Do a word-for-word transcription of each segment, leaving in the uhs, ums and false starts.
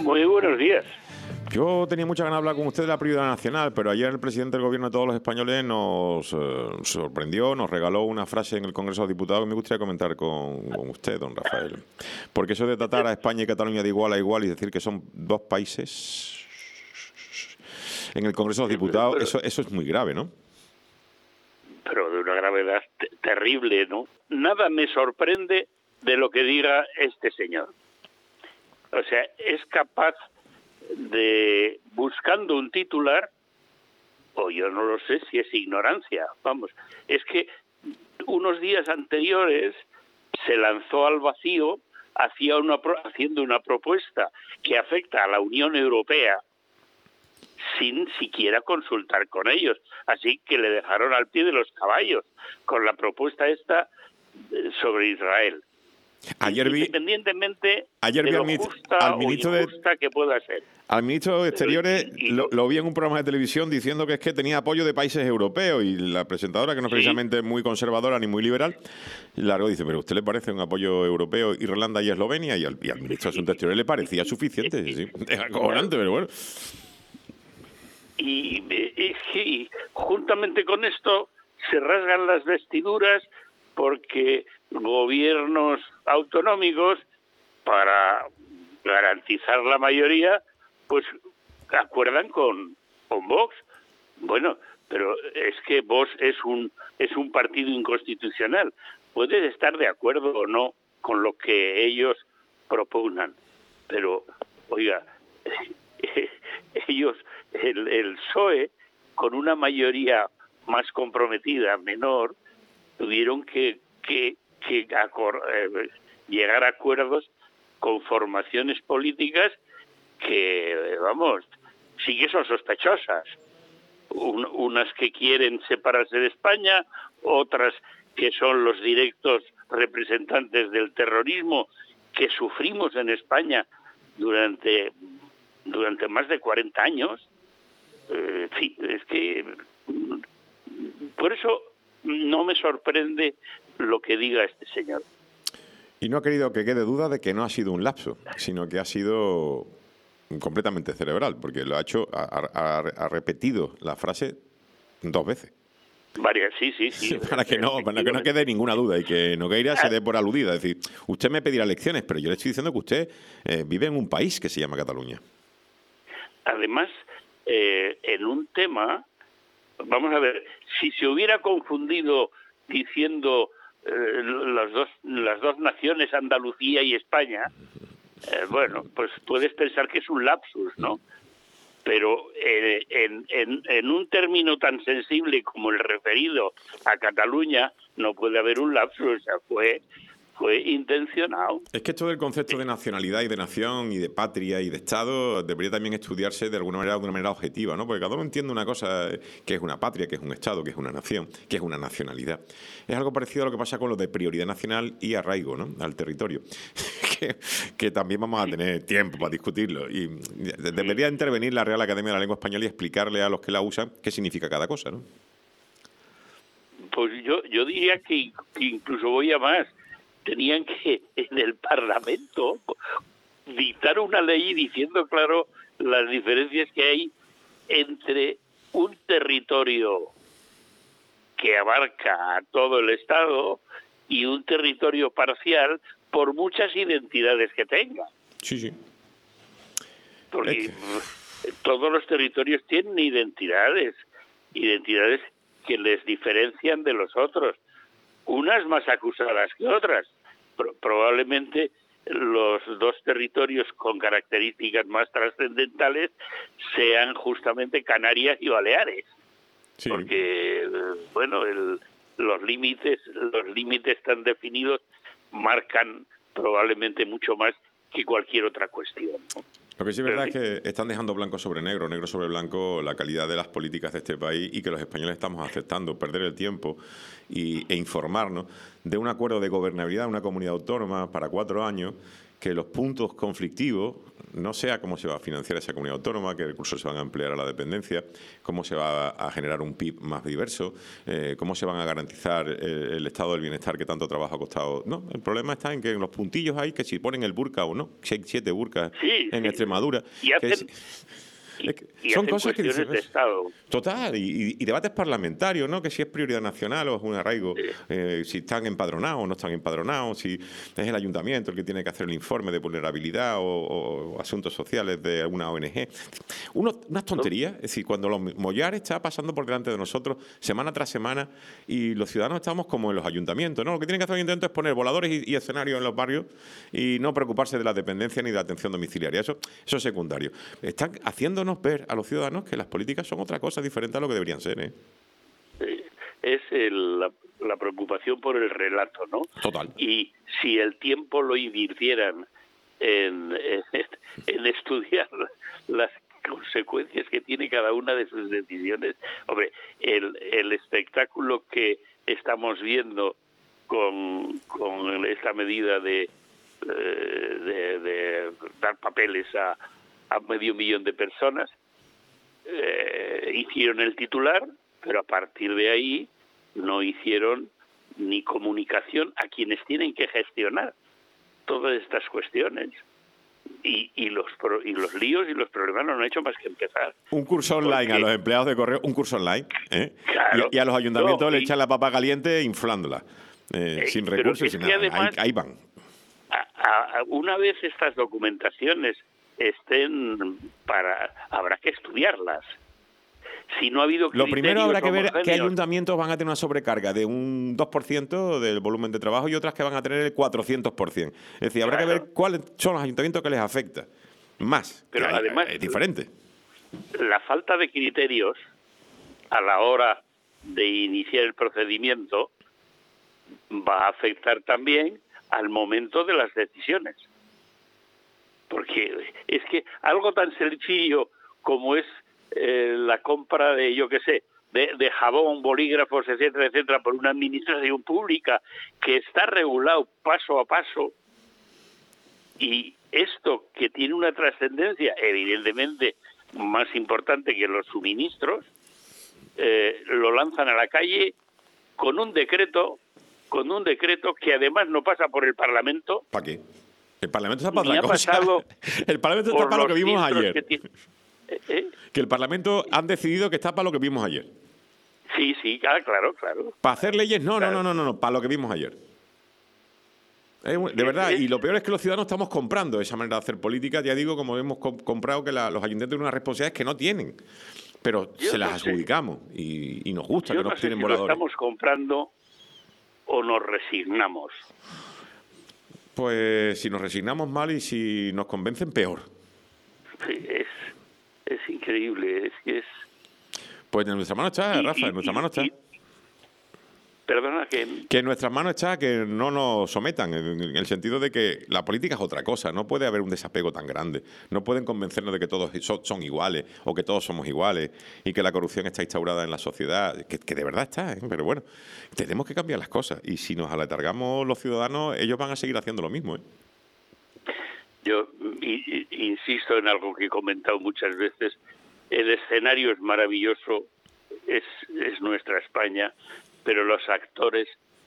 Muy buenos días. Yo tenía mucha ganas de hablar con usted de la prioridad nacional, pero ayer el presidente del gobierno de todos los españoles nos eh, sorprendió, nos regaló una frase en el Congreso de los Diputados que me gustaría comentar con, con usted, don Rafael. Porque eso de tratar a España y Cataluña de igual a igual y decir que son dos países en el Congreso de los Diputados, pero, eso, eso es muy grave, ¿no? Pero de una gravedad te terrible, ¿no? Nada me sorprende de lo que diga este señor. O sea, es capaz de, buscando un titular, o yo no lo sé si es ignorancia, vamos, es que unos días anteriores se lanzó al vacío hacia una, haciendo una propuesta que afecta a la Unión Europea sin siquiera consultar con ellos, así que le dejaron al pie de los caballos con la propuesta esta sobre Israel. Ayer vi, independientemente ayer de vi lo al, mit, justa al o ministro de, injusta que pueda ser. Al ministro de Exteriores y, y, lo, lo vi en un programa de televisión diciendo que es que tenía apoyo de países europeos y la presentadora, que no es ¿sí? precisamente muy conservadora ni muy liberal, largo dice, pero ¿a usted le parece un apoyo europeo Irlanda y Eslovenia? Y al, y al ministro de Asuntos Exteriores le parecía suficiente. Sí, es acojonante, pero bueno. Y, y, y juntamente con esto se rasgan las vestiduras porque gobiernos autonómicos, para garantizar la mayoría, pues acuerdan con, con Vox. Bueno, pero es que Vox es un es un partido inconstitucional. Puedes estar de acuerdo o no con lo que ellos propugnan, pero, oiga, ellos, el, el P S O E, con una mayoría más comprometida, menor, tuvieron que, que, que acor, eh, llegar a acuerdos con formaciones políticas que, vamos, sí que son sospechosas. Un, unas que quieren separarse de España, otras que son los directos representantes del terrorismo que sufrimos en España durante, durante más de cuarenta años. Eh, sí, es que por eso no me sorprende lo que diga este señor. Y no ha querido que quede duda de que no ha sido un lapso, sino que ha sido completamente cerebral, porque lo ha hecho, ha, ha, ha repetido la frase dos veces. Varias, sí, sí, sí. para que no, para que no quede ninguna duda y que Nogueira se dé por aludida. Es decir, usted me pedirá lecciones, pero yo le estoy diciendo que usted eh, vive en un país que se llama Cataluña. Además, eh, en un tema, vamos a ver, si se hubiera confundido diciendo eh, las dos las dos naciones, Andalucía y España, eh, bueno, pues puedes pensar que es un lapsus, ¿no? Pero eh, en, en, en un término tan sensible como el referido a Cataluña no puede haber un lapsus, o sea, fue fue intencionado. Es que esto del concepto de nacionalidad y de nación y de patria y de Estado debería también estudiarse de alguna manera, de una manera objetiva, ¿no? Porque cada uno entiende una cosa, que es una patria, que es un Estado, que es una nación, que es una nacionalidad. Es algo parecido a lo que pasa con lo de prioridad nacional y arraigo, ¿no? Al territorio. que, que también vamos a tener tiempo para discutirlo. Y debería intervenir la Real Academia de la Lengua Española y explicarle a los que la usan qué significa cada cosa, ¿no? Pues yo, yo diría que, que incluso voy a más. Tenían que en el Parlamento dictar una ley diciendo claro las diferencias que hay entre un territorio que abarca a todo el Estado y un territorio parcial por muchas identidades que tenga. Sí, sí. Porque es que... todos los territorios tienen identidades, identidades que les diferencian de los otros. Unas más acusadas que otras. Pro- probablemente los dos territorios con características más trascendentales sean justamente Canarias y Baleares. Sí. Porque, bueno, el, los límites, los límites tan definidos marcan probablemente mucho más que cualquier otra cuestión, ¿no? Lo que sí es verdad es que están dejando blanco sobre negro, negro sobre blanco, la calidad de las políticas de este país y que los españoles estamos aceptando perder el tiempo y, e informarnos de un acuerdo de gobernabilidad de una comunidad autónoma para cuatro años que los puntos conflictivos no sea cómo se va a financiar esa comunidad autónoma, qué recursos se van a emplear a la dependencia, cómo se va a generar un P I B más diverso, eh, cómo se van a garantizar el, el estado del bienestar que tanto trabajo ha costado. No, el problema está en que en los puntillos hay que si ponen el burka o no, si hay siete burkas sí, en sí. Extremadura. Y hacen, que es, y, es que y son hacen cosas que cuestiones dicen, de Estado. Total, y, y debates parlamentarios, ¿no? Que si es prioridad nacional o es un arraigo, Sí. eh, si están empadronados o no están empadronados, si es el ayuntamiento el que tiene que hacer el informe de vulnerabilidad o, o, o asuntos sociales de una O N G. Uno, unas tonterías, es decir, cuando los Mollar está pasando por delante de nosotros semana tras semana y los ciudadanos estamos como en los ayuntamientos, ¿no? Lo que tienen que hacer los ayuntamientos es poner voladores y, y escenarios en los barrios y no preocuparse de la dependencia ni de la atención domiciliaria. Eso, eso es secundario. Están haciéndonos ver a los ciudadanos que las políticas son otra cosa diferente a lo que deberían ser, ¿eh? Es el, la, la preocupación por el relato, ¿no? Total. Y si el tiempo lo invirtieran en, en, en estudiar las consecuencias que tiene cada una de sus decisiones, hombre, el, el espectáculo que estamos viendo con, con esta medida de, de, de dar papeles a, a medio millón de personas, Eh, hicieron el titular, pero a partir de ahí no hicieron ni comunicación a quienes tienen que gestionar todas estas cuestiones. Y, y los pro, y los líos y los problemas no han hecho más que empezar. Un curso online porque, a los empleados de correo, un curso online, ¿eh? Claro, y, y a los ayuntamientos no, le y, echan la papa caliente inflándola, eh, eh, sin recursos y sin nada. Además, ahí, ahí van. A, a, una vez estas documentaciones estén para, habrá que estudiarlas. Si no ha habido Lo primero habrá que ver homogéneos. qué ayuntamientos van a tener una sobrecarga de un dos por ciento del volumen de trabajo y otras que van a tener el cuatrocientos por ciento. Es decir, habrá claro. que ver cuáles son los ayuntamientos que les afecta más. Pero hay, además es diferente. La falta de criterios a la hora de iniciar el procedimiento va a afectar también al momento de las decisiones. Porque es que algo tan sencillo como es eh, la compra de, yo qué sé, de, de jabón, bolígrafos, etcétera, etcétera, por una administración pública que está regulado paso a paso, y esto que tiene una trascendencia evidentemente más importante que los suministros, eh, lo lanzan a la calle con un decreto, con un decreto que además no pasa por el Parlamento. ¿Para qué? El Parlamento está para otra cosa. El Parlamento está para lo que vimos ayer. Que, tiene... ¿Eh? que el Parlamento han decidido que está para lo que vimos ayer. Sí, sí, claro, claro. claro. ¿Para hacer leyes? No, claro. no, no, no, no, para lo que vimos ayer. Eh, de verdad, y lo peor es que los ciudadanos estamos comprando esa manera de hacer política. Ya digo, como hemos comp comprado que la, los ayuntamientos tienen unas responsabilidades que no tienen, pero Yo se las no adjudicamos y, y nos gusta Yo que nos no tienen si voladores. Lo estamos comprando o nos resignamos. Pues si nos resignamos mal y si nos convencen, peor. Sí, es, es increíble, es que es... Pues en nuestra mano está, y, Rafa, y, en nuestra y, mano está. Y, perdona, que... Que en nuestras manos está que no nos sometan, en el sentido de que la política es otra cosa, no puede haber un desapego tan grande, no pueden convencernos de que todos son, son iguales o que todos somos iguales y que la corrupción está instaurada en la sociedad, que, que de verdad está, ¿eh? Pero bueno, tenemos que cambiar las cosas y si nos aletargamos los ciudadanos, ellos van a seguir haciendo lo mismo, ¿eh? Yo y, y, insisto en algo que he comentado muchas veces, el escenario es maravilloso, es, es nuestra España, pero los actores,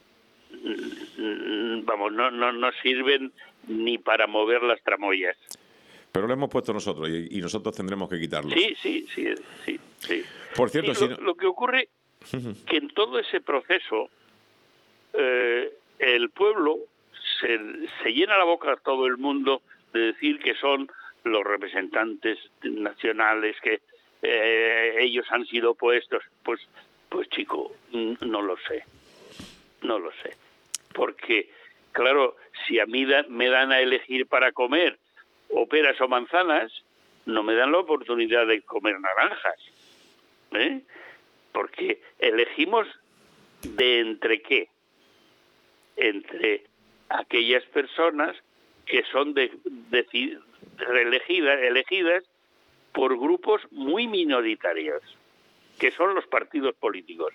vamos, no, no, no sirven ni para mover las tramoyas. Pero lo hemos puesto nosotros y, y nosotros tendremos que quitarlos. Sí, sí, sí, sí. sí. Por cierto, sí, si lo, no... lo que ocurre que en todo ese proceso eh, el pueblo se, se llena la boca a todo el mundo de decir que son los representantes nacionales, que eh, ellos han sido puestos. Pues Pues chico, no lo sé, no lo sé, porque claro, si a mí da, me dan a elegir para comer o peras o manzanas, no me dan la oportunidad de comer naranjas, ¿eh? Porque elegimos de entre qué, entre aquellas personas que son de, de, elegidas, elegidas por grupos muy minoritarios, que son los partidos políticos.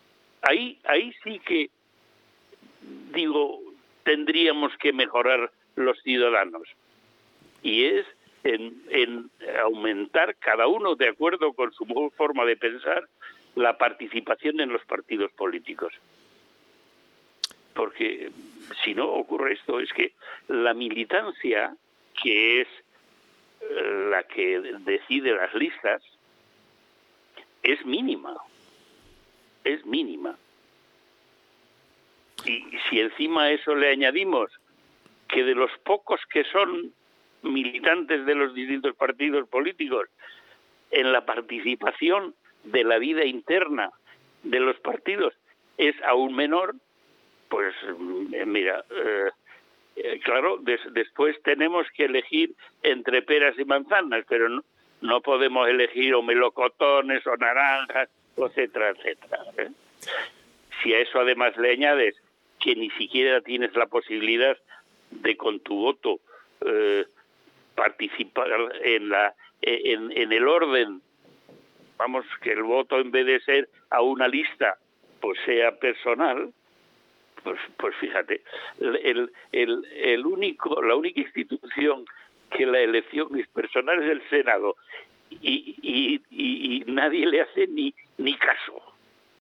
Ahí, ahí sí que, digo, tendríamos que mejorar los ciudadanos, y es en, en aumentar, cada uno de acuerdo con su forma de pensar, la participación en los partidos políticos. Porque si no ocurre esto, es que la militancia, que es la que decide las listas, es mínima, es mínima. Y si encima a eso le añadimos que de los pocos que son militantes de los distintos partidos políticos, en la participación de la vida interna de los partidos es aún menor, pues mira, eh, eh, claro, des, después tenemos que elegir entre peras y manzanas, pero no, no podemos elegir o melocotones o naranjas, etcétera, etcétera. ¿eh? Si a eso además le añades que ni siquiera tienes la posibilidad de con tu voto eh, participar en la en, en el orden, vamos, que el voto en vez de ser a una lista pues sea personal, pues pues fíjate, el el el único la única institución que la elección es personal es el Senado, y y, y, y nadie le hace ni ni caso.